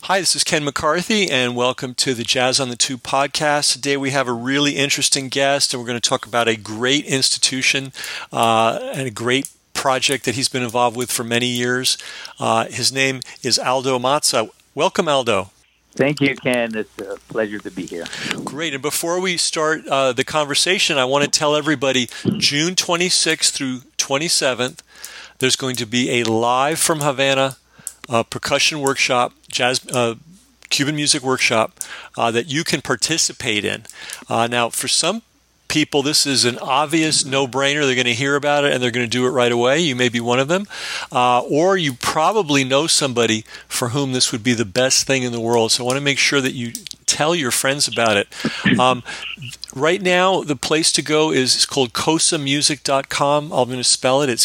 Hi, this is Ken McCarthy, and welcome to the Jazz on the Tube podcast. Today we have a really interesting guest, and we're going to talk about a great institution and a great project that he's been involved with for many years. His name is Aldo Mazza. Welcome, Aldo. Thank you, Ken. It's a pleasure to be here. Great. And before we start the conversation, I want to tell everybody June 26th through 27th, there's going to be a live from Havana percussion workshop, jazz, Cuban music workshop that you can participate in. Now, for some people, this is an obvious no-brainer. They're going to hear about it and they're going to do it right away. You may be one of them. Or you probably know somebody for whom this would be the best thing in the world. So I want to make sure that you tell your friends about it. Right now, the place to go is called kosamusic.com. I'm going to spell it. It's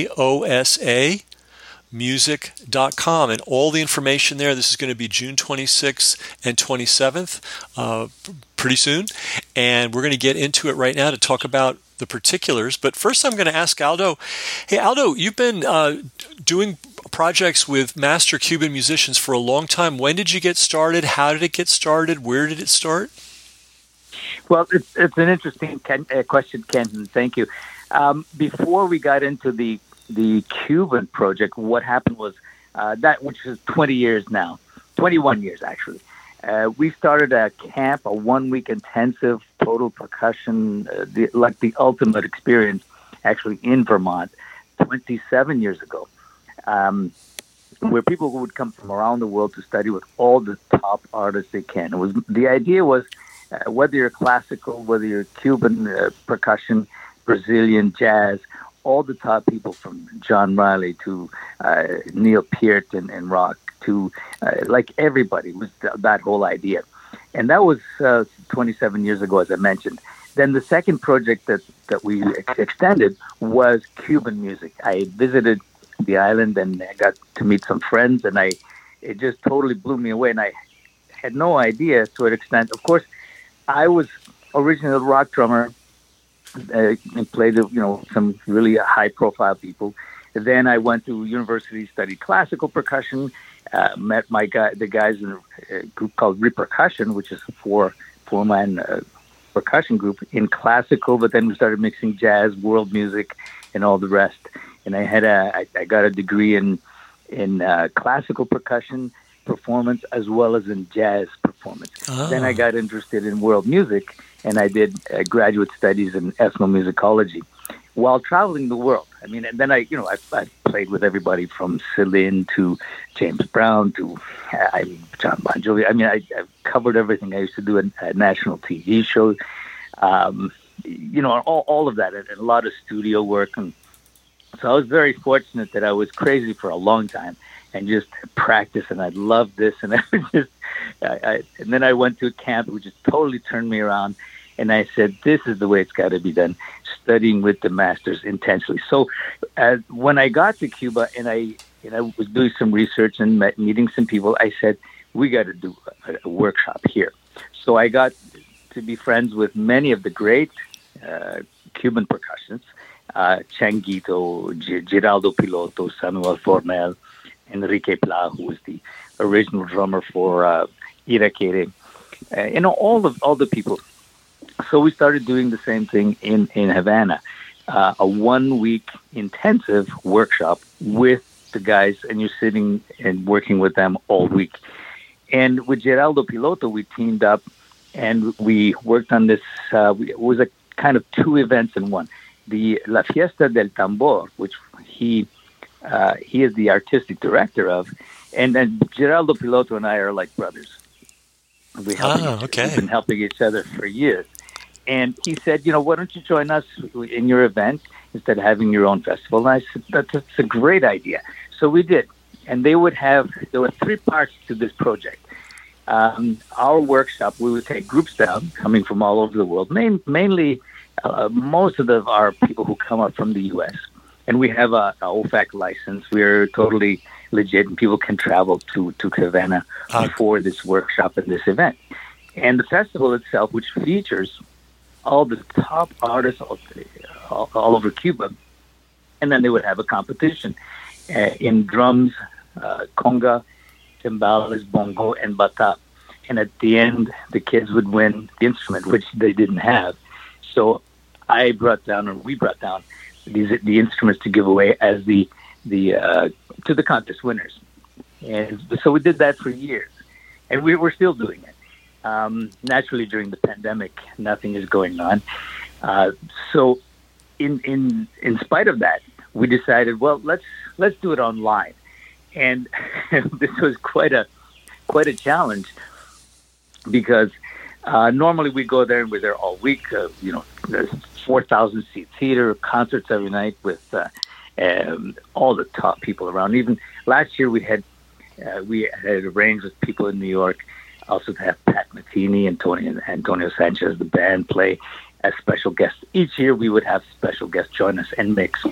Kosa music.com, and all the information there. This is going to be June 26th and 27th, pretty soon, and we're going to get into it right now to talk about the particulars. But first I'm going to ask Aldo. Hey, Aldo, you've been doing projects with master Cuban musicians for a long time. When did you get started? How did it get started? Where did it start? Well, it's an interesting question, Ken, and thank you. Before we got into the Cuban project, what happened was that, which is 20 years now, 21 years actually. We started a camp, a 1 week intensive total percussion, the ultimate experience, actually in Vermont, 27 years ago, where people would come from around the world to study with all the top artists they can. The idea was whether you're classical, whether you're Cuban percussion, Brazilian jazz, all the top people from John Riley to Neil Peart and rock to like everybody was that whole idea. And that was 27 years ago, as I mentioned. Then the second project that we extended was Cuban music. I visited the island and I got to meet some friends, and it just totally blew me away. And I had no idea to what extent. Of course, I was originally a rock drummer, and played, some really high-profile people. Then I went to university, studied classical percussion, met the guys in a group called Repercussion, which is a four-man percussion group in classical. But then we started mixing jazz, world music, and all the rest. And I got a degree in classical percussion performance as well as in jazz performance. Oh. Then I got interested in world music, and I did graduate studies in ethnomusicology while traveling the world. I mean, and then I played with everybody from Celine to James Brown to John Bon Jovi. I mean, I've covered everything. I used to do a national TV show, all of that, and a lot of studio work. And so I was very fortunate that I was crazy for a long time and just practice, and I loved this, and and then I went to a camp which just totally turned me around, and I said, this is the way it's got to be done, studying with the masters intensely. So when I got to Cuba and I was doing some research and meeting some people, I said, we got to do a workshop here. So I got to be friends with many of the great Cuban percussionists, Changuito, Giraldo Piloto, Samuel Fornel, Enrique Pla, who was the original drummer for Irakere, all the people. So we started doing the same thing in Havana, a 1 week intensive workshop with the guys, and you're sitting and working with them all week. And with Giraldo Piloto, we teamed up and we worked on this. It was a kind of two events in one. The La Fiesta del Tambor, which he is the artistic director of, and then Giraldo Piloto and I are like brothers. We've been helping each other for years. And he said, why don't you join us in your event instead of having your own festival? And I said, that's a great idea. So we did. And there were three parts to this project. Our workshop, we would take groups down coming from all over the world, mainly most of our people who come up from the U.S., and we have a OFAC license. We're totally legit, and people can travel to Havana for this workshop and this event. And the festival itself, which features all the top artists all over Cuba, and then they would have a competition in drums, conga, timbales, bongo, and bata. And at the end, the kids would win the instrument, which they didn't have. So we brought down the instruments to give away as the to the contest winners. And so we did that for years, and we're still doing it. Naturally, during the pandemic, nothing is going on. So in spite of that, we decided, well, let's do it online. And this was quite a challenge, because normally we go there and we're there all week. There's 4,000 seat theater, concerts every night with all the top people around. Even last year we had arranged with people in New York also to have Pat Metheny and Antonio Sanchez, the band, play as special guests. Each year we would have special guests join us and mix.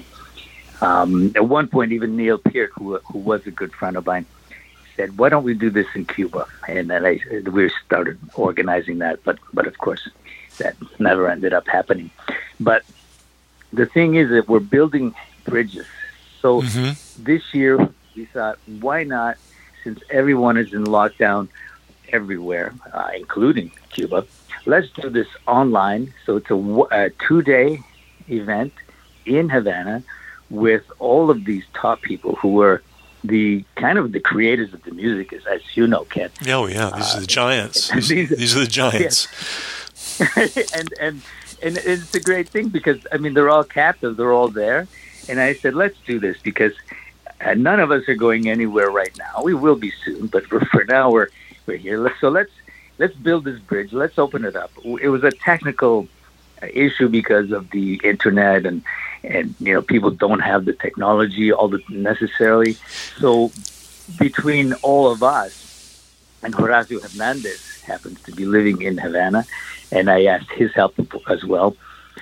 At one point, even Neil Peart, who was a good friend of mine, said, "Why don't we do this in Cuba?" And then we started organizing that, but of course, that never ended up happening. But the thing is that we're building bridges. So this year we thought, why not, since everyone is in lockdown everywhere, including Cuba, let's do this online. So it's a 2-day event in Havana with all of these top people who were the kind of the creators of the music, as you know, Ken. Oh yeah, these are the giants. These are the giants. Yes. and it's a great thing, because I mean they're all captive, they're all there, and I said, let's do this, because none of us are going anywhere right now. We will be soon, but for now we're here. So let's build this bridge. Let's open it up. It was a technical issue because of the internet, and people don't have the technology all the necessarily. So between all of us, and Horacio Hernandez happens to be living in Havana, and I asked his help as well.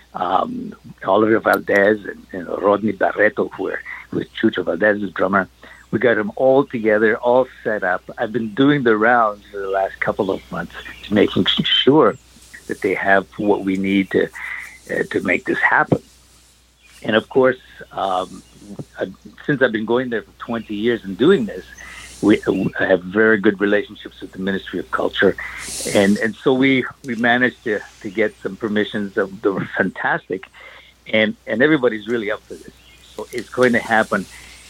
Oliver Valdez and Rodney Barreto, who is Chucho Valdez's drummer. We got them all together, all set up. I've been doing the rounds for the last couple of months, to making sure that they have what we need to make this happen. And of course, since I've been going there for 20 years and doing this, we have very good relationships with the Ministry of Culture, and so we managed to get some permissions that were fantastic, and everybody's really up for this. So it's going to happen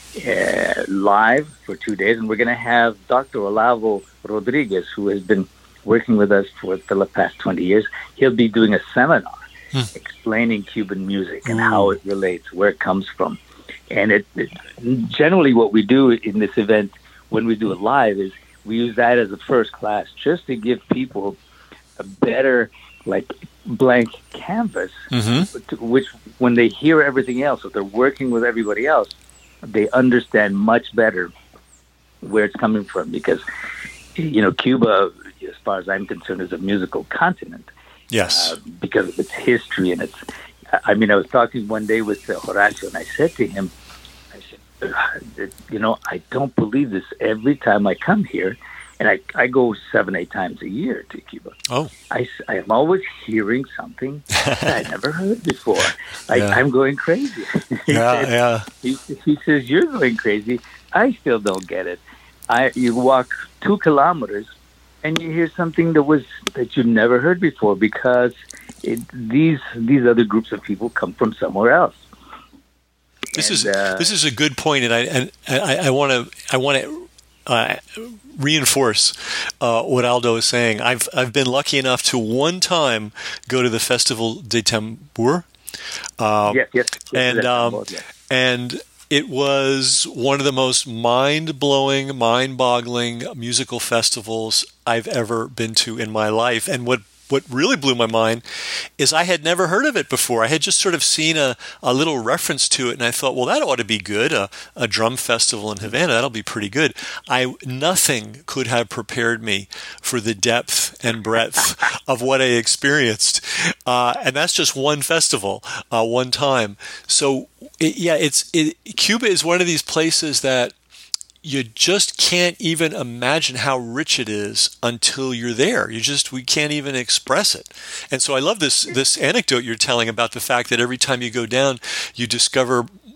live for 2 days, and we're going to have Dr. Olavo Rodriguez, who has been working with us for the past 20 years. He'll be doing a seminar explaining Cuban music and how it relates, where it comes from. And generally what we do in this event, when we do it live, is we use that as a first class, just to give people a better, blank canvas, which when they hear everything else, if they're working with everybody else, they understand much better where it's coming from. Because, Cuba, as far as I'm concerned, is a musical continent. Yes. Because of its history and I was talking one day with Horacio, and I said to him, I don't believe this. Every time I come here, and I go 7-8 times a year to Cuba. Oh. I am always hearing something that I never heard before. I'm going crazy. He says, you're going crazy. I still don't get it. You walk 2 kilometers and you hear something that you never heard before, because these other groups of people come from somewhere else. This is a good point, and I want to reinforce what Aldo is saying. I've been lucky enough to one time go to the Festival de Tambor. Yes. And it was one of the most mind-blowing, mind-boggling musical festivals I've ever been to in my life. And what really blew my mind is I had never heard of it before. I had just sort of seen a little reference to it, and I thought, well, that ought to be good. A drum festival in Havana, that'll be pretty good. Nothing could have prepared me for the depth and breadth of what I experienced. And that's just one festival, one time. So, Cuba is one of these places that you just can't even imagine how rich it is until you're there. We can't even express it. And so I love this anecdote you're telling about the fact that every time you go down, you discover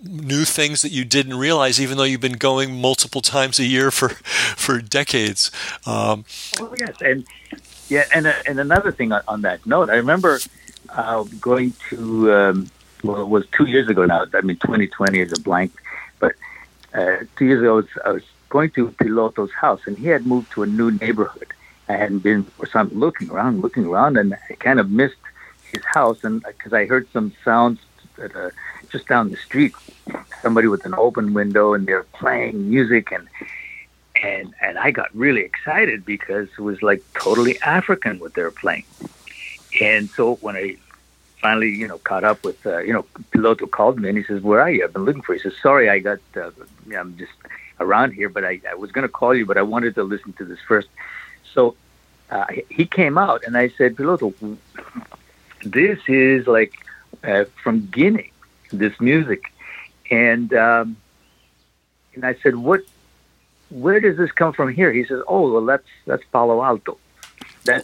new things that you didn't realize, even though you've been going multiple times a year for decades. Oh yes, and another thing on that note, I remember going to well, it was 2 years ago now. I mean, 2020 is a blank, but 2 years ago I was going to Piloto's house, and he had moved to a new neighborhood. I hadn't been for some looking around, and I kind of missed his house, and because I heard some sounds just down the street, somebody with an open window, and they're playing music, and I got really excited because it was like totally African what they were playing. And so when I finally, caught up with, Piloto called me and he says, "Where are you? I've been looking for you." He says, "Sorry, I'm just around here, but I was going to call you, but I wanted to listen to this first." So he came out and I said, "Piloto, this is like from Guinea, this music." And I said, where does this come from here? He says, "Oh, well, that's Palo Alto. That's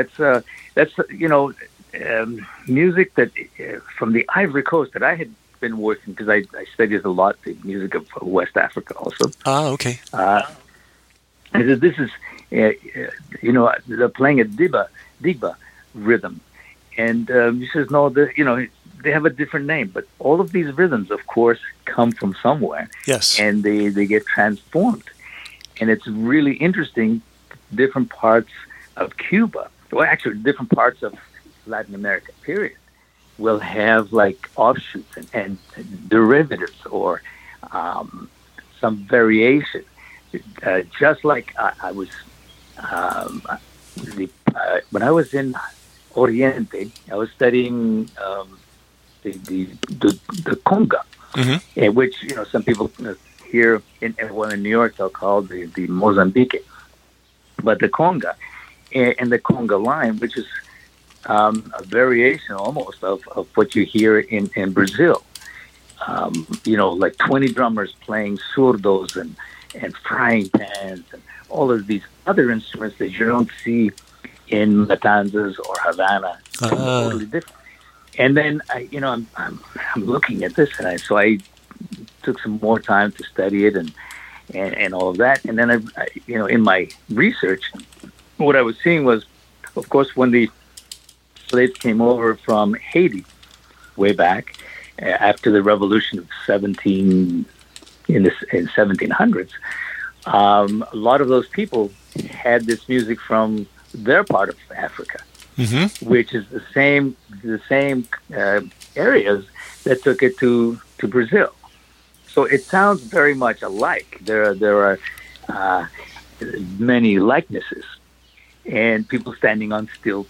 music that from the Ivory Coast that I had been working, because I studied a lot the music of West Africa also." Ah, okay. I said, "This is they're playing a digba rhythm," and he says, "No, they have a different name, but all of these rhythms, of course, come from somewhere. Yes, and they get transformed, and it's really interesting. Different parts of Cuba, well, actually, different parts of Latin America, period, will have like offshoots and derivatives or some variation. Just like I was when I was in Oriente, I was studying the conga, which some people here in New York they'll call the Mozambique, but the conga and the conga line, which is a variation almost of what you hear in Brazil. Like 20 drummers playing surdos and frying pans and all of these other instruments that you don't see in Matanzas or Havana. Totally different. And then I'm looking at this, and so I took some more time to study it and all of that. And then I in my research, what I was seeing was, of course, when the slaves came over from Haiti way back after the revolution of 1700s, a lot of those people had this music from their part of Africa, which is the same areas that took it to Brazil. So it sounds very much alike. There are many likenesses, and people standing on stilts,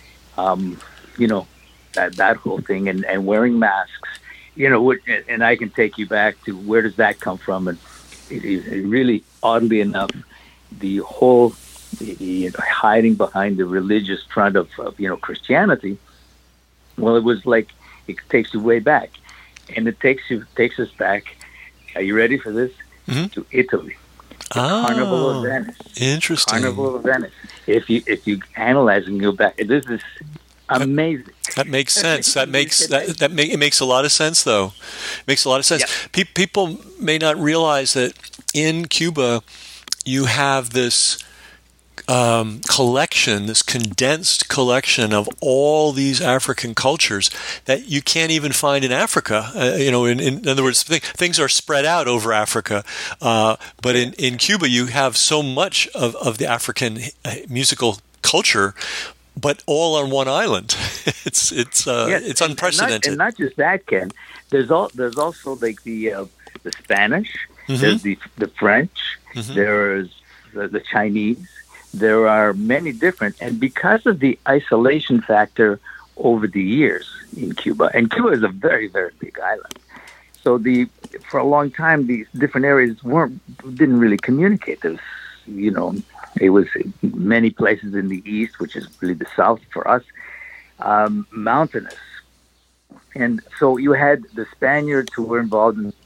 that whole thing, and wearing masks, and I can take you back to where does that come from, and it really, oddly enough, the whole hiding behind the religious front of Christianity. Well, it was like it takes you way back, and it takes us back. Are you ready for this? To Italy. Carnival of Venice. Interesting. Carnival of Venice. If you analyze and go back, this is amazing. That makes sense. It makes a lot of sense, though. It makes a lot of sense. Yeah. People may not realize that in Cuba you have this collection, this condensed collection of all these African cultures that you can't even find in Africa. In other words, things are spread out over Africa, but in Cuba you have so much of the African musical culture, but all on one island. It's unprecedented. And not just that, Ken. There's also like the Spanish. There's the French. There's the Chinese. There are many different, and because of the isolation factor over the years in Cuba, and Cuba is a very, very big island, so for a long time these different areas didn't really communicate. There was, it was many places in the east, which is really the south for us, mountainous, and so you had the Spaniards who were involved in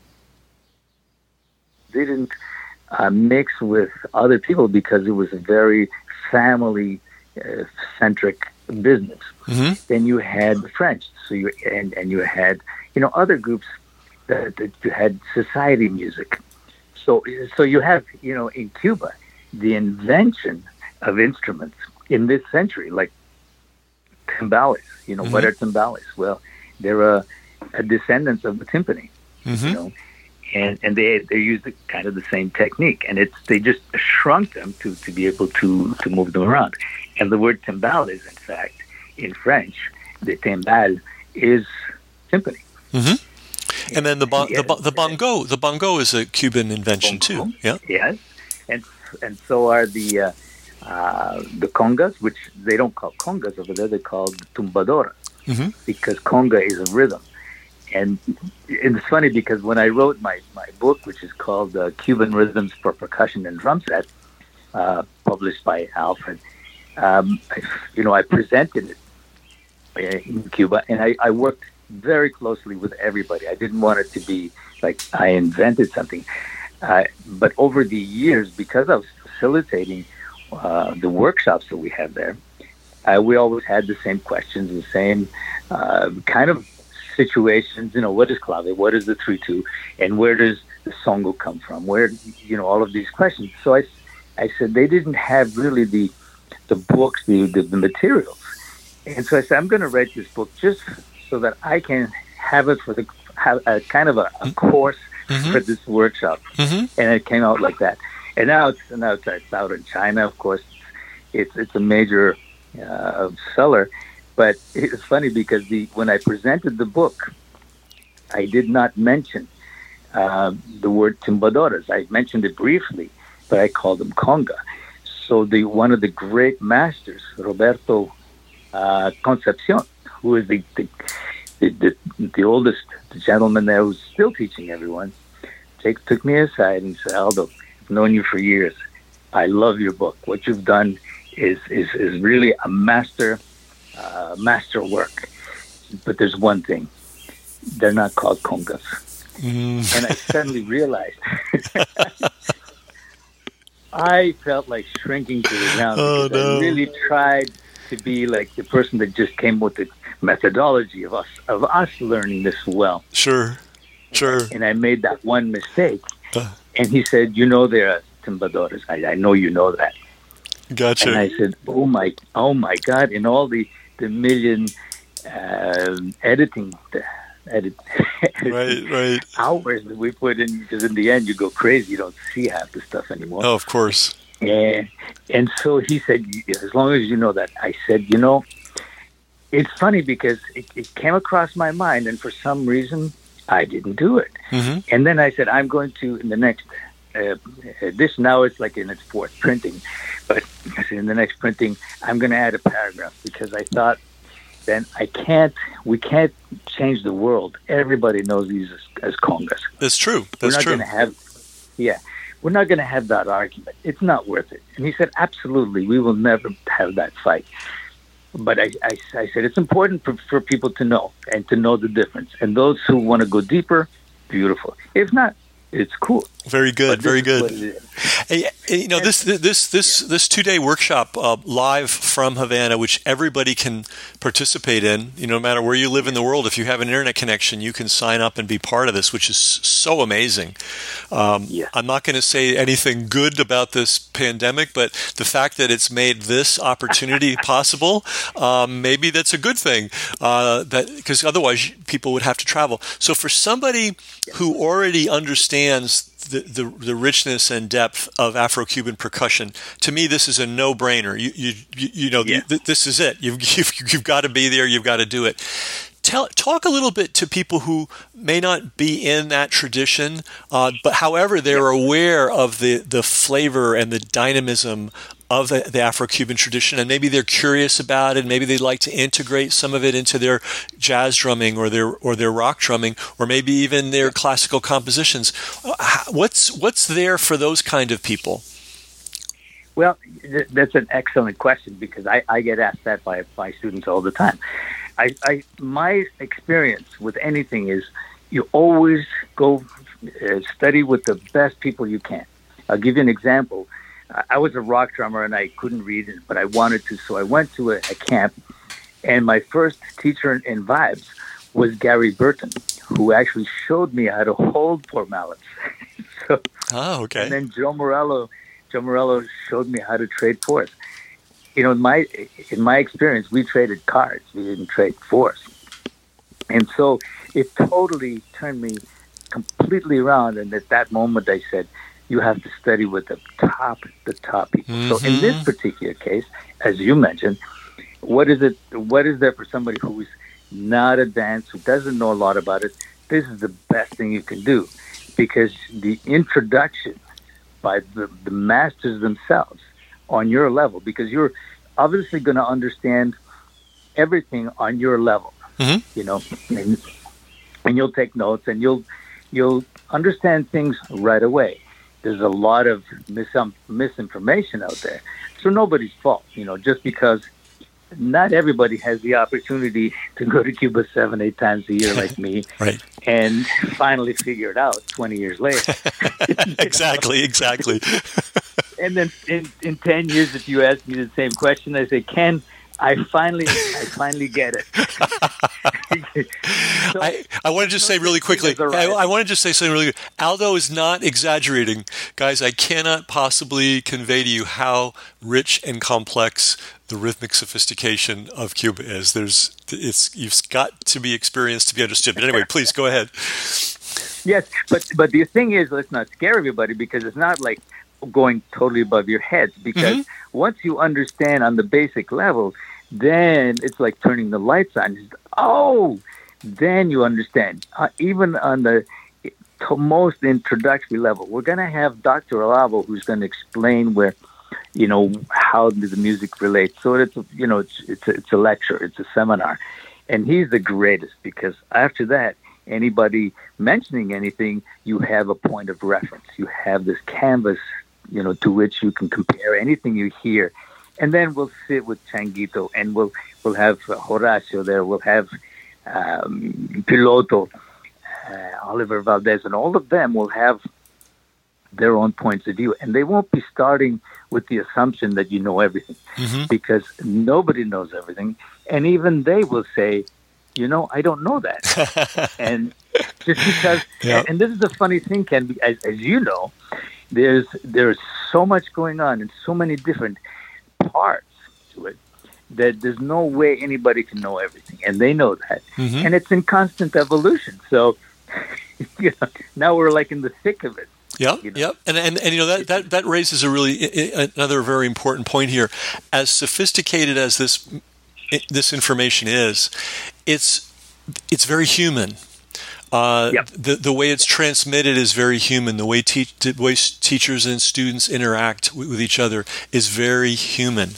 didn't mix with other people because it was a very family-centric business. Then you had the French, so you had other groups that had society music. So you have, in Cuba, the invention of instruments in this century, like timbales. What are timbales? Well, they're a descendants of the timpani, and they use kind of the same technique, and they just shrunk them to be able to move them around. And the word timbal is, in fact, in French, the timbal is timpani. And then the bongo is a Cuban invention too. Yeah. Yes, and so are the congas, which they don't call congas over there; they call tumbadoras, because conga is a rhythm. And it's funny because when I wrote my book, which is called Cuban Rhythms for Percussion and Drum Set, published by Alfred, I presented it in Cuba, and I worked very closely with everybody. I didn't want it to be like I invented something. But over the years, because I was facilitating the workshops that we have there, we always had the same questions, the same kind of situations. What is clave? What is the 3/2? And where does the songo come from? Where, all of these questions. So I said they didn't have really the books, the materials. And so I said, I'm going to write this book just so that I can have it have a kind of a course for this workshop. And it came out like that. And now it's out in China. Of course, it's a major seller. But it's funny because when I presented the book, I did not mention the word timbadoras. I mentioned it briefly, but I called them conga. So one of the great masters, Roberto Concepcion, who is the oldest gentleman there who's still teaching everyone, took me aside and said, Aldo, I've known you for years. I love your book. What you've done is really a master work. But there's one thing. They're not called congas. And I suddenly realized I felt like shrinking to the ground because I really tried to be like the person that just came with the methodology of us learning this well. Sure. And I made that one mistake. And he said, there are timbadoras. I know you know that. Gotcha. And I said, oh my God! In all the million editing right hours that we put in, because in the end you go crazy. You don't see half the stuff anymore. Oh, of course. And so he said, as long as you know that. I said, it's funny because it came across my mind, and for some reason I didn't do it. And then I said, I'm going to, in the next edition, now it's like in its fourth printing, but in the next printing, I'm going to add a paragraph, because I thought then we can't change the world. Everybody knows these as congas. That's true. That's true. We're not going to have that argument. It's not worth it. And he said, absolutely, we will never have that fight. But I said, it's important for people to know, and to know the difference. And those who want to go deeper, beautiful. If not, it's cool. Very good. Very good. This 2-day workshop live from Havana, which everybody can participate in, no matter where you live in the world. If you have an internet connection, you can sign up and be part of this, which is so amazing. I'm not going to say anything good about this pandemic, but the fact that it's made this opportunity possible, maybe that's a good thing, because otherwise people would have to travel. So for somebody who already understands the richness and depth of Afro-Cuban percussion, to me this is a no-brainer. This is it. You've got to be there. You've got to do it. Talk a little bit to people who may not be in that tradition, but however they're aware of the flavor and the dynamism of the Afro-Cuban tradition, and maybe they're curious about it. Maybe they'd like to integrate some of it into their jazz drumming or their rock drumming, or maybe even their classical compositions. What's there for those kind of people? Well, that's an excellent question, because I get asked that by students all the time. My experience with anything is you always go study with the best people you can. I'll give you an example. I was a rock drummer and I couldn't read it, but I wanted to, so I went to a camp, and my first teacher in vibes was Gary Burton, who actually showed me how to hold formalics. So, okay. And then Joe Morello showed me how to trade fours. In my experience, we traded cards. We didn't trade fours. And so it totally turned me completely around. And at that moment, I said, you have to study with the top people. Mm-hmm. So in this particular case, as you mentioned, what is there for somebody who is not advanced, who doesn't know a lot about it? This is the best thing you can do, because the introduction by the masters themselves on your level, because you're obviously going to understand everything on your level, and you'll take notes and you'll understand things right away. There's a lot of misinformation out there. So nobody's fault, just because not everybody has the opportunity to go to Cuba 7-8 times a year like me, right, and finally figure it out 20 years later. Exactly. And then in 10 years, if you ask me the same question, I say, Ken, I finally get it. So, I want to just say really quickly, I want to just say something really quick. Aldo is not exaggerating. Guys, I cannot possibly convey to you how rich and complex the rhythmic sophistication of Cuba is. You've got to be experienced to be understood. But anyway, please go ahead. Yes, but the thing is, let's not scare everybody, because it's not like going totally above your heads, because once you understand on the basic level, then it's like turning the lights on. Then you understand. Even on the most introductory level, we're going to have Dr. Olavo, who's going to explain how the music relates. So it's a lecture, it's a seminar, and he's the greatest, because after that, anybody mentioning anything, you have a point of reference. You have this canvas, to which you can compare anything you hear. And then we'll sit with Changuito, and we'll have Horacio there. We'll have Piloto, Oliver Valdez, and all of them will have their own points of view. And they won't be starting with the assumption that you know everything, because nobody knows everything. And even they will say, I don't know that. And just because, and this is the funny thing, Ken, as you know, there's so much going on and so many different parts to it that there's no way anybody can know everything, and they know that. And it's in constant evolution. So now we're like in the thick of it. Yep. And that raises another very important point here. As sophisticated as this information is, it's very human. The way it's transmitted is very human. The way teachers and students interact with each other is very human.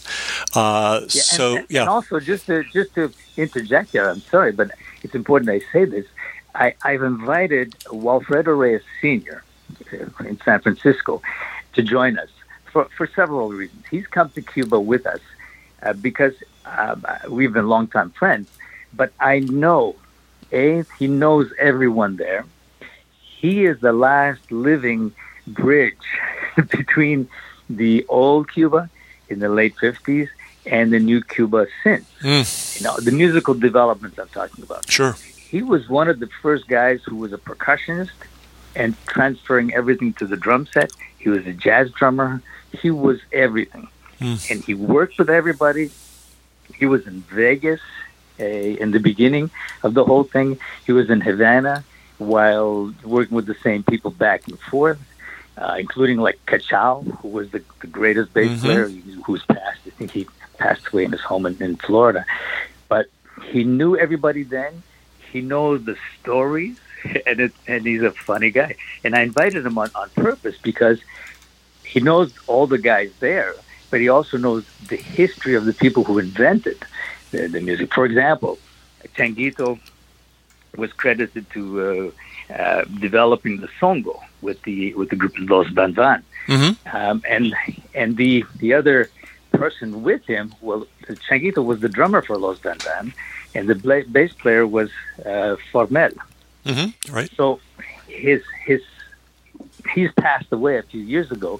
And also, just to interject here, I'm sorry, but it's important I say this. I've invited Walfredo Reyes Sr. in San Francisco to join us for several reasons. He's come to Cuba with us because we've been longtime friends, but I know he knows everyone there. He is the last living bridge between the old Cuba in the late 50s and the new Cuba since. The musical developments I'm talking about. Sure. He was one of the first guys who was a percussionist and transferring everything to the drum set. He was a jazz drummer. He was everything. And he worked with everybody. He was in Vegas in the beginning of the whole thing. He was in Havana while working with the same people back and forth, including like Cachao, who was the greatest bass player who's passed. I think he passed away in his home in Florida. But he knew everybody then. He knows the stories, and he's a funny guy. And I invited him on purpose because he knows all the guys there, but he also knows the history of the people who invented the music. For example, Changuito was credited to developing the songo with the group Los Van Van, and the other person with him, Changuito was the drummer for Los Van Van, and the bass player was Formel. Right. So he's passed away a few years ago,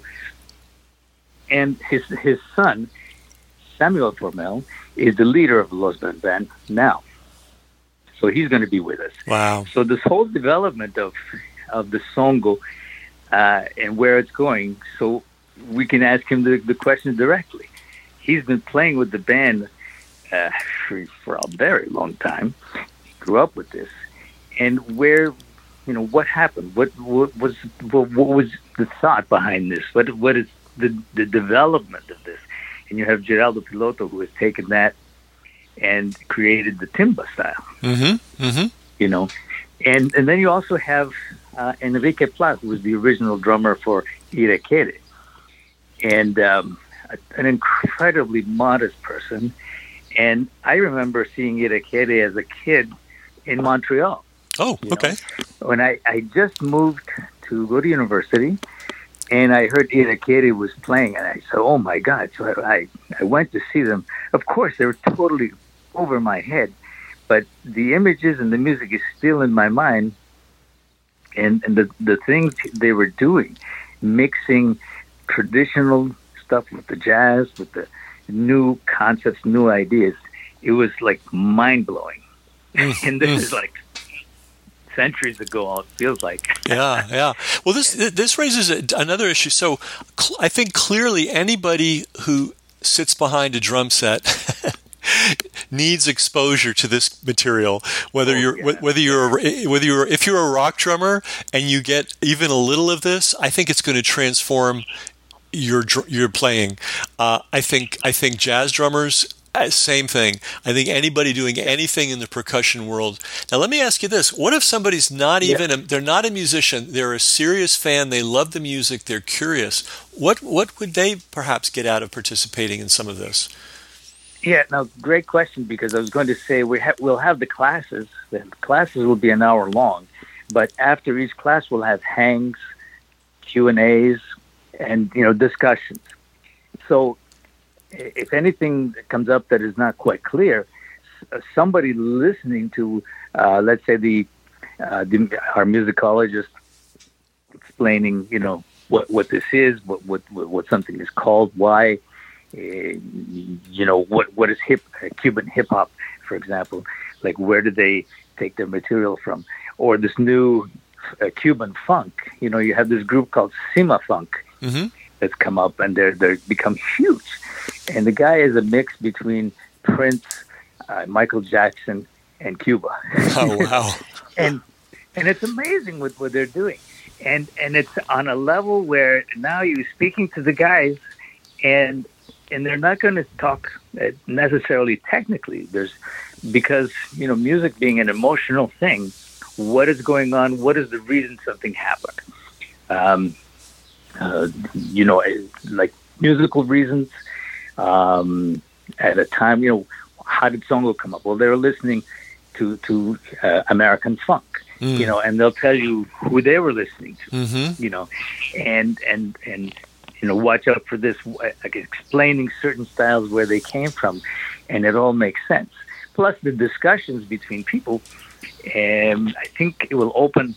and his son Samuel Formel is the leader of Los Van Van now. So he's going to be with us. Wow. So this whole development of the songo and where it's going, so we can ask him the question directly. He's been playing with the band for a very long time. He grew up with this, and what happened? What was the thought behind this? What is the development of this? And you have Geraldo Piloto, who has taken that and created the timba style. Mm-hmm. Mm-hmm. And then you also have Enrique Plat, who was the original drummer for Irekere, and an incredibly modest person. And I remember seeing Irekere as a kid in Montreal. Oh, okay. When I just moved to go to university, and I heard Irekere was playing, and I said, "Oh my God!" So I went to see them. Of course, they were totally over my head, but the images and the music is still in my mind, and the things they were doing, mixing traditional stuff with the jazz, with the new concepts, new ideas, it was like mind blowing. And this is like centuries ago, it feels like. Yeah. Well, this raises another issue. So I think clearly anybody who sits behind a drum set needs exposure to this material. If you're a rock drummer and you get even a little of this, I think it's going to transform your playing. I think jazz drummers, same thing. I think anybody doing anything in the percussion world. Now, let me ask you this. What if somebody's not they're not a musician, they're a serious fan, they love the music, they're curious. What would they perhaps get out of participating in some of this? Yeah, no, great question, because I was going to say we'll have the classes. The classes will be an hour long, but after each class we'll have hangs, Q&As, and discussions. So if anything comes up that is not quite clear, somebody listening to, let's say our musicologist explaining, what this is, what something is called, why, what is Cuban hip hop, for example, like where do they take their material from, or this new Cuban funk. You have this group called Cima Funk. Mm-hmm. That's come up, and they're become huge. And the guy is a mix between Prince, Michael Jackson, and Cuba. Oh wow! and it's amazing what they're doing, and it's on a level where now you're speaking to the guys, and they're not going to talk necessarily technically. Because music being an emotional thing. What is going on? What is the reason something happened? Like musical reasons. At a time, how did Songo come up? Well, they were listening to American funk, and they'll tell you who they were listening to, and watch out for this, like explaining certain styles, where they came from, and it all makes sense. Plus the discussions between people, and I think it will open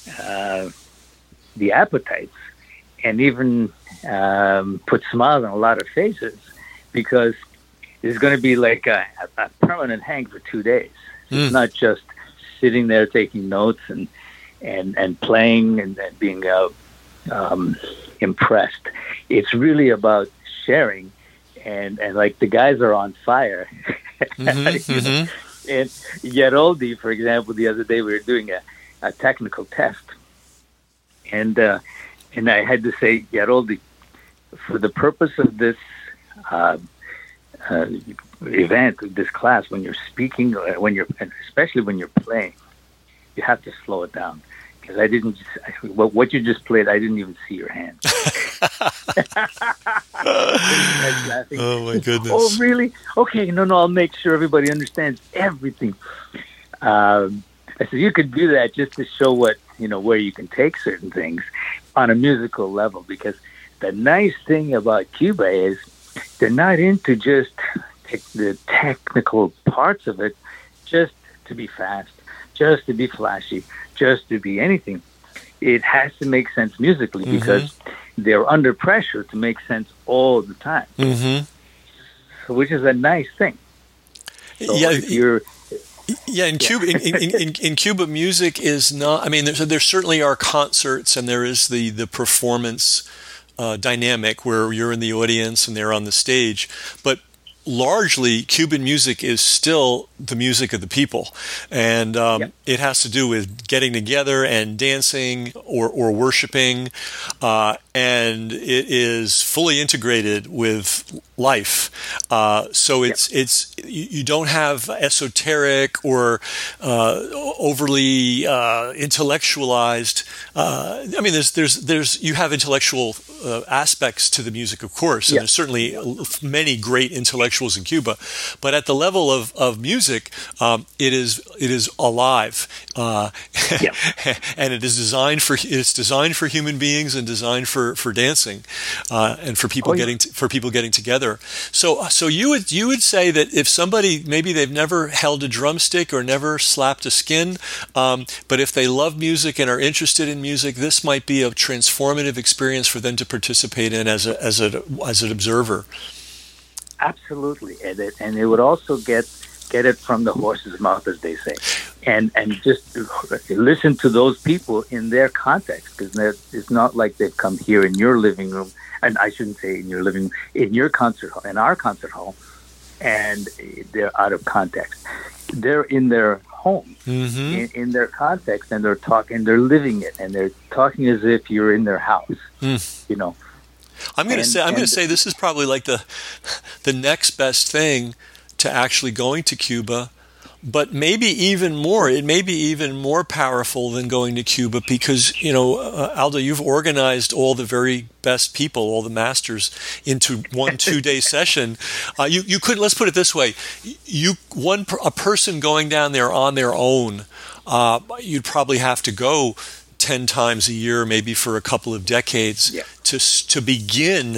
the appetites and even put smiles on a lot of faces, because it's going to be like a permanent hang for 2 days. It's not just sitting there taking notes and playing and being impressed. It's really about sharing, and like the guys are on fire. And Yeroldi, for example, the other day we were doing a technical test, and I had to say, Yeroldi, for the purpose of this event, this class, when you're speaking, especially when you're playing, you have to slow it down, because what you just played, I didn't even see your hand. Oh my goodness! Oh really? Okay, no, I'll make sure everybody understands everything. I said you could do that just to show where you can take certain things on a musical level, because the nice thing about Cuba is they're not into just the technical parts of it, just to be fast, just to be flashy, just to be anything. It has to make sense musically, because they're under pressure to make sense all the time, which is a nice thing. So if you're Yeah, in Cuba, in Cuba, music is not. I mean, there certainly are concerts, and there is the performance dynamic where you're in the audience and they're on the stage, but largely Cuban music is still the music of the people, and it has to do with getting together and dancing or worshiping, and it is fully integrated with life. So it's you don't have esoteric or overly intellectualized. I mean, there's you have intellectual aspects to the music, of course, and there's certainly many great intellectuals in Cuba, but at the level of music, it is alive, and it's designed for human beings and designed for dancing, and for people getting together. So you would say that if somebody, maybe they've never held a drumstick or never slapped a skin, but if they love music and are interested in music, this might be a transformative experience for them to participate in as an observer. Absolutely, and it would also get it from the horse's mouth, as they say, and just listen to those people in their context, because it's not like they've come here in your living room, and I shouldn't say in your living room, in your concert hall, in our concert hall, and they're out of context. They're in their home, in their context, and they're talking, they're living it, and they're talking as if you're in their house, you know. I'm going to say this is probably like the next best thing to actually going to Cuba, but maybe even more. It may be even more powerful than going to Cuba because, Aldo, you've organized all the very best people, all the masters, into 1-2 day session. You could, let's put it this way: a person going down there on their own, you'd probably have to go 10 times a year, maybe for a couple of decades, to begin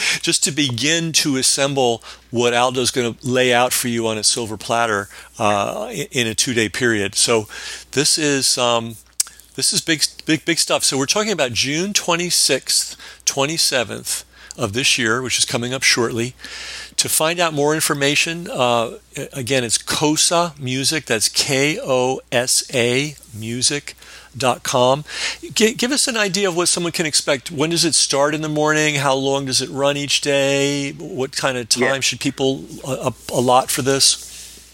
to assemble what Aldo's going to lay out for you on a silver platter in a 2-day period. So this is big stuff. So we're talking about June 26th, 27th of this year, which is coming up shortly. To find out more information, again, it's Kosa Music. That's KOSA Music.com. Give us an idea of what someone can expect. When does it start in the morning? How long does it run each day? What kind of time should people allot for this?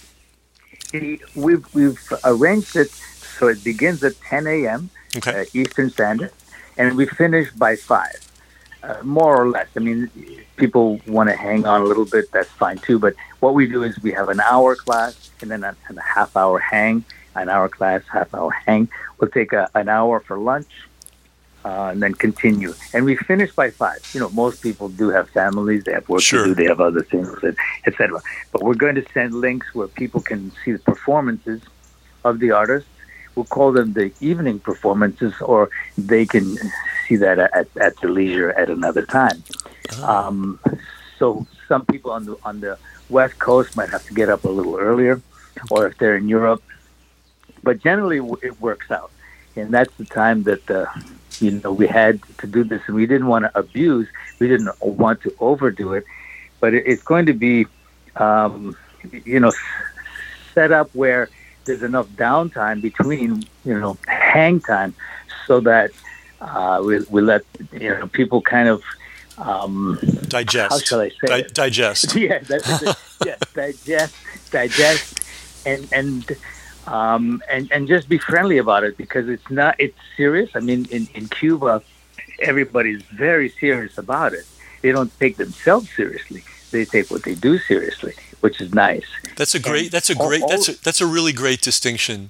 We've arranged it so it begins at 10 a.m. Eastern Standard, and we finish by 5. More or less. I mean, people want to hang on a little bit, that's fine too. But what we do is we have an hour class and then a half-hour hang, an hour class, half-hour hang. We'll take an hour for lunch and then continue. And we finish by 5. Most people do have families, they have work to do, they have other things, etc. But we're going to send links where people can see the performances of the artists. We'll call them the evening performances, or they can see that at their leisure at another time. So some people on the West Coast might have to get up a little earlier, or if they're in Europe. But generally, it works out, and that's the time that we had to do this, and we didn't want to abuse. We didn't want to overdo it, but it's going to be, set up where there's enough downtime between, hang time, so that we let people kind of digest. How shall I say? Digest. Yeah, digest, and just be friendly about it, because it's serious. I mean, in Cuba, everybody's very serious about it. They don't take themselves seriously. They take what they do seriously, which is nice. That's a really great distinction.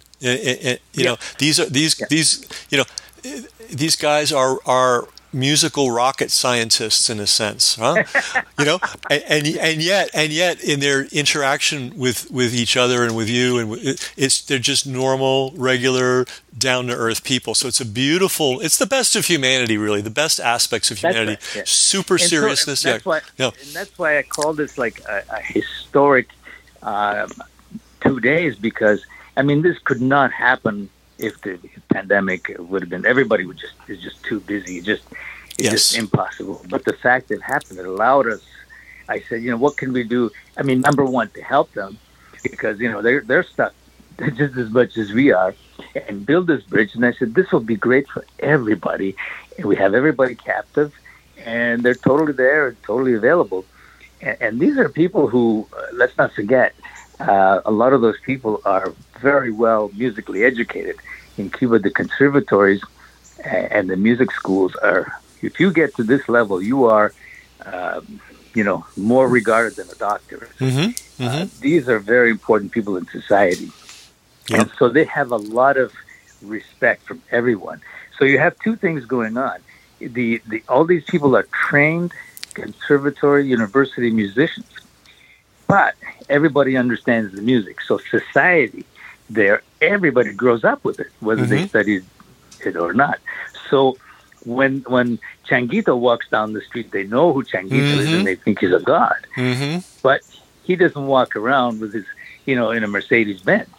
These guys are musical rocket scientists in a sense, huh? and yet in their interaction with each other and with you, and they're just normal, regular, down to earth people. So it's it's the best of humanity, really, the best aspects of humanity. That's right, super and seriousness. So, and that's why I call this like a historic 2 days, because this could not happen if the pandemic would have been. Everybody is just too busy. It's just impossible. But the fact that it happened, it allowed us. I said, what can we do? Number one, to help them, because they're stuck just as much as we are, and build this bridge. And I said, this will be great for everybody. And we have everybody captive, and they're totally there and totally available. And these are people who, let's not forget, a lot of those people are very well musically educated. In Cuba, the conservatories and the music schools are, if you get to this level, you are, more regarded than a doctor. These are very important people in society. Yep. And so they have a lot of respect from everyone. So you have two things going on. All these people are trained conservatory, university musicians, but everybody understands the music. So society there, everybody grows up with it, whether they studied it or not. So when Changuito walks down the street, they know who Changuito is, and they think he's a god. But he doesn't walk around with his, in a Mercedes Benz.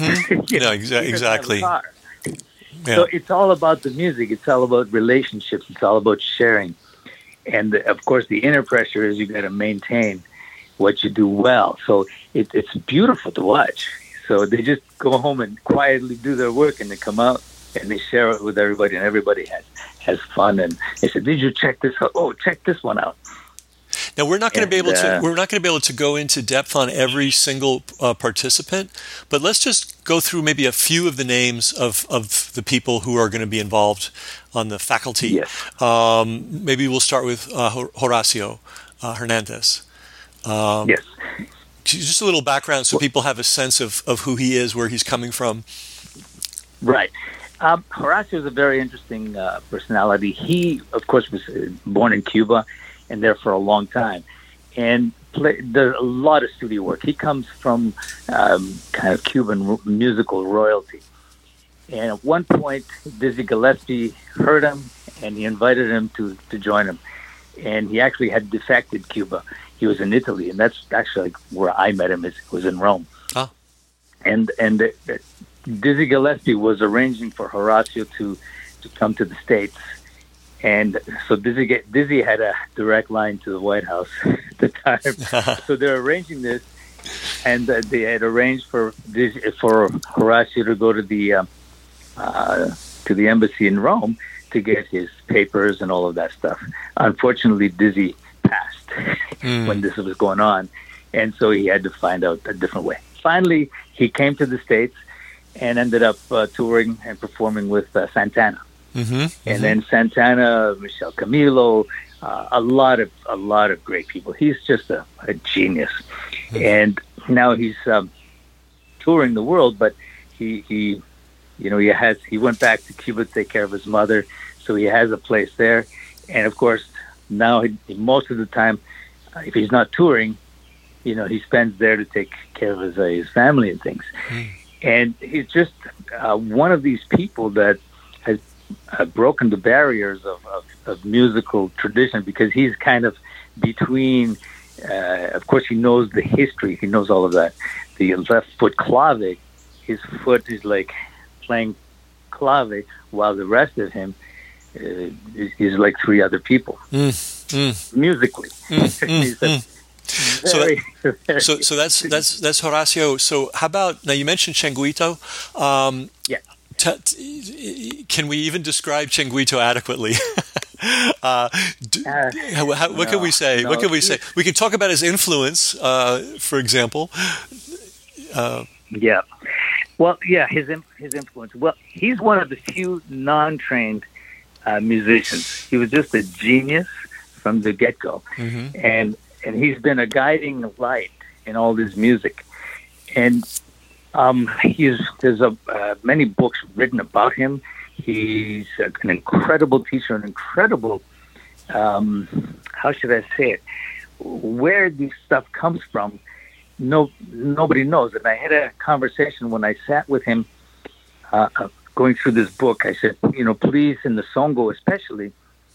Exactly. Yeah. So it's all about the music. It's all about relationships. It's all about sharing. And of course, the inner pressure is you got to maintain what you do well. So it's beautiful to watch. So they just go home and quietly do their work, and they come out and they share it with everybody, and everybody has fun. And they said, "Did you check this out? Oh, check this one out." Now we're not going to be able to. We're not going to be able to go into depth on every single participant, but let's just go through maybe a few of the names of the people who are going to be involved on the faculty. Yes. Maybe we'll start with Horacio Hernandez. Yes. Just a little background so people have a sense of who he is, where he's coming from. Right. Horacio is a very interesting personality. He, of course, was born in Cuba and there for a long time, and there's a lot of studio work. He comes from kind of Cuban musical royalty. And at one point, Dizzy Gillespie heard him, and he invited him to join him. And he actually had defected Cuba. He was in Italy, and that's actually where I met him. It was in Rome. Oh. And Dizzy Gillespie was arranging for Horacio to come to the States. And so Dizzy had a direct line to the White House at the time. So they're arranging this, and they had arranged for Horacio to go to the embassy in Rome to get his papers and all of that stuff. Unfortunately, Dizzy passed when this was going on, and so he had to find out a different way. Finally, he came to the States and ended up touring and performing with Santana. And then Santana, Michel Camilo, a lot of great people. He's just a genius. And now he's touring the world, but he went back to Cuba to take care of his mother, so he has a place there. And of course, now most of the time, if he's not touring, he spends there to take care of his family and things. And he's just one of these people that has broken the barriers of musical tradition, because he's kind of between, of course, he knows the history, he knows all of that. The left foot clave, his foot is like playing clave, while the rest of him is like three other people musically. So that's Horacio. So how about, now you mentioned Changuito. Yeah. Can we even describe Changuito adequately? What can we say? No. What can we say? We can talk about his influence, for example. Yeah. Well, yeah, his influence. Well, he's one of the few non-trained musicians. He was just a genius from the get-go, and he's been a guiding light in all this music. And there's many books written about him. He's an incredible teacher, an incredible, how should I say it? Where this stuff comes from, nobody knows. And I had a conversation when I sat with him going through this book. I said, please, in the Songo especially,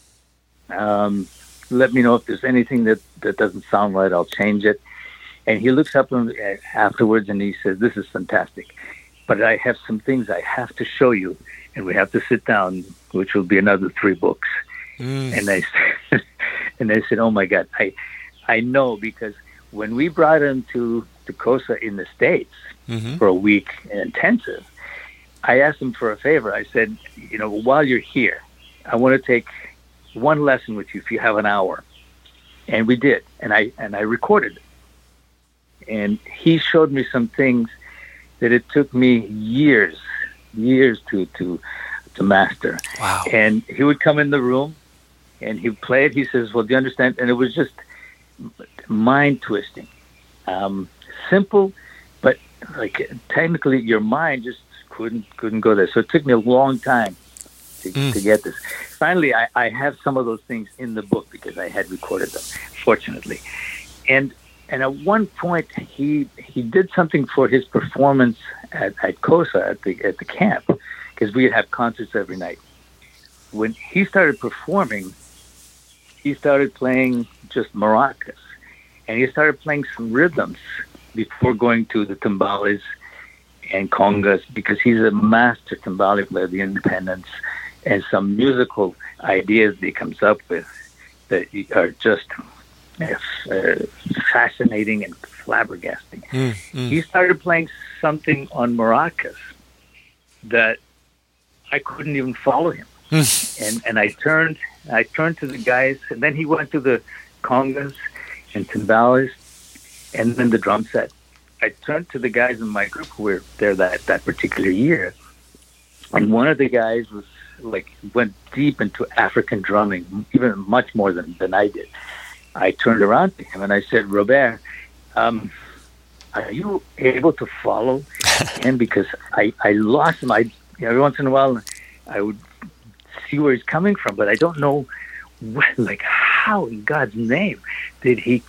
let me know if there's anything that doesn't sound right. I'll change it. And he looks up afterwards and he says, "This is fantastic, but I have some things I have to show you, and we have to sit down, which will be another 3 books." And I said, "Oh my God, I know, because when we brought him to to Kosa in the States Mm-hmm. for a week intensive, I asked him for a favor. I said, while you're here, I want to take one lesson with you if you have an hour. And we did. And I recorded it. And he showed me some things that it took me years to master. Wow. And he would come in the room and he'd play it. He says, well, do you understand? And it was just mind twisting. Simple, but like technically your mind just couldn't go there. So it took me a long time to get this. Finally, I have some of those things in the book because I had recorded them, fortunately. And at one point, he did something for his performance at Kosa at the camp, because we'd have concerts every night. When he started performing, he started playing just maracas, and he started playing some rhythms before going to the timbales and congas, because he's a master timbale player, the Independence, and some musical ideas that he comes up with that are just fascinating and flabbergasting. He started playing something on maracas that I couldn't even follow him. And I turned to the guys, and then he went to the congas and timbales, and then the drum set. I turned to the guys in my group who were there that particular year, and one of the guys was went deep into African drumming, even much more than I did. I turned around to him and I said, Robert, are you able to follow him? Because I lost him. Every once in a while I would see where he's coming from, but I don't know how in God's name did he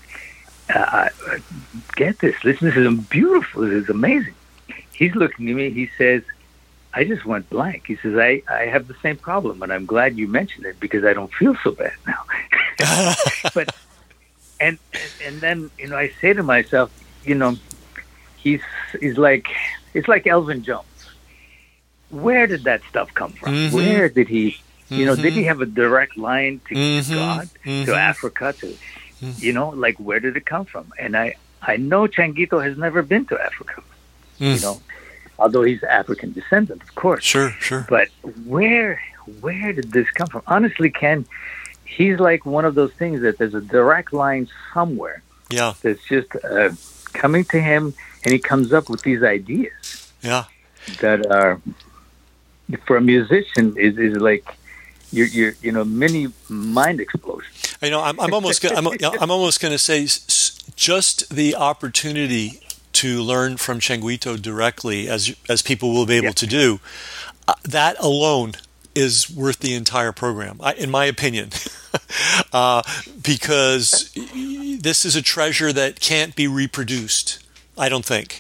get this? Listen, this is beautiful. This is amazing. He's looking at me. He says, I just went blank. He says, I have the same problem, and I'm glad you mentioned it because I don't feel so bad now. But and then I say to myself, he's like, it's like Elvin Jones. Where did that stuff come from? Mm-hmm. Where did he? Did he have a direct line to God, to Africa, where did it come from? And I know Changuito has never been to Africa, although he's African descendant, of course. Sure. But where did this come from? Honestly, Ken, he's like one of those things that there's a direct line somewhere. Yeah. That's just coming to him, and he comes up with these ideas. Yeah. That are, for a musician, is like your mini mind explosion. I'm almost going to say just the opportunity to learn from Changuito directly, as people will be able to do, that alone is worth the entire program, in my opinion, because this is a treasure that can't be reproduced, I don't think.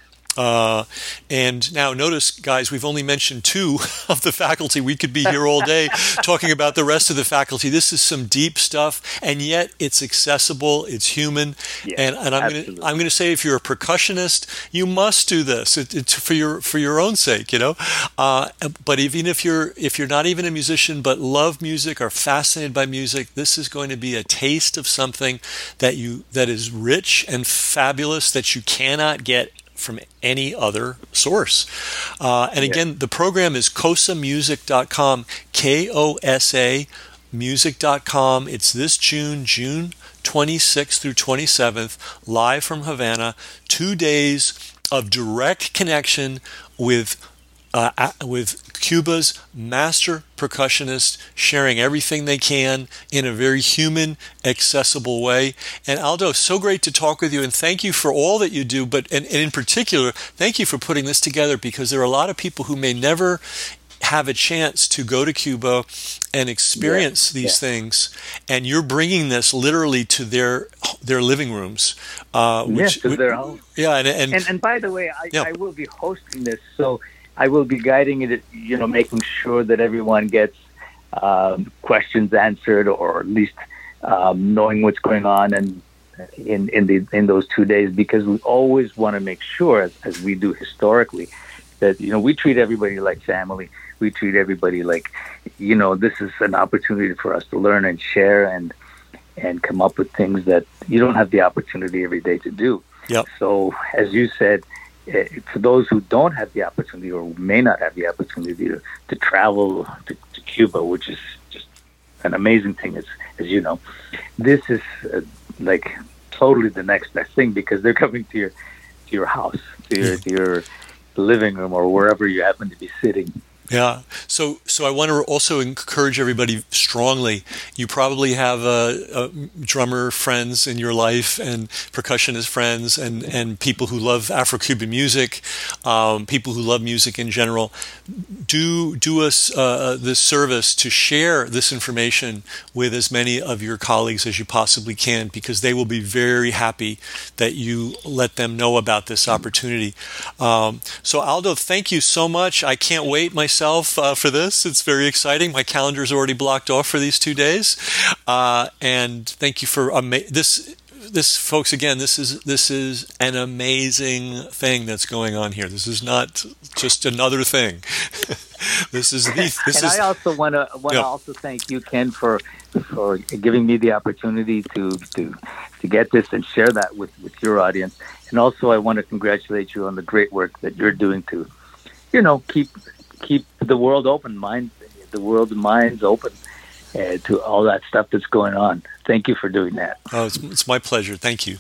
And now notice, guys, we've only mentioned 2 of the faculty. We could be here all day talking about the rest of the faculty. This is some deep stuff, and yet it's accessible. It's human. And I'm going to say, if you're a percussionist, you must do this. It's for your own sake, But even if you're not even a musician but love music or fascinated by music, this is going to be a taste of something that is rich and fabulous that you cannot get from any other source. And again, the program is kosamusic.com, KOSA music.com. It's this June 26th through 27th, live from Havana, 2 days of direct connection with Cuba's master percussionist, sharing everything they can in a very human, accessible way. And Aldo, so great to talk with you, and thank you for all that you do, and in particular, thank you for putting this together, because there are a lot of people who may never have a chance to go to Cuba and experience these things, and you're bringing this literally to their living rooms. To their home. Yeah, and by the way, I will be hosting this, so I will be guiding it, making sure that everyone gets questions answered, or at least knowing what's going on and in those 2 days, because we always want to make sure, as we do historically, that we treat everybody like family. We treat everybody like this is an opportunity for us to learn and share and come up with things that you don't have the opportunity every day to do. Yep. So, as you said, for those who don't have the opportunity or may not have the opportunity to travel to Cuba, which is just an amazing thing, as you know, this is like totally the next best thing, because they're coming to your house, to your living room, or wherever you happen to be sitting. Yeah. So I want to also encourage everybody strongly. You probably have drummer friends in your life, and percussionist friends, and people who love Afro-Cuban music, people who love music in general. Do us this service to share this information with as many of your colleagues as you possibly can, because they will be very happy that you let them know about this opportunity. So Aldo, thank you so much. I can't wait myself for this. It's very exciting. My calendar's already blocked off for these 2 days, and thank you for this, folks. Again, this is an amazing thing that's going on here. This is not just another thing. I also want to also thank you, Ken, for giving me the opportunity to get this and share that with your audience. And also, I want to congratulate you on the great work that you're doing to, keep the world open, the world and minds open to all that stuff that's going on. Thank you for doing that. Oh, it's my pleasure. Thank you.